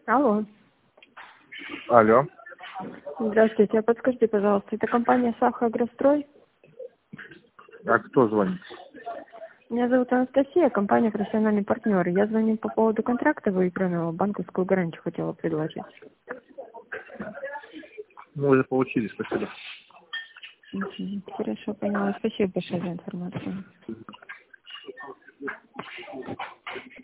Алло. Алло. Здравствуйте. А подскажите, пожалуйста, это компания «Сахагрострой»? А кто звонит? Меня зовут Анастасия, компания «Профессиональный партнер». Я звоню по поводу контракта выигранного, банковскую гарантию хотела предложить. Мы уже получили, спасибо. Хорошо, поняла. Спасибо большое за информацию.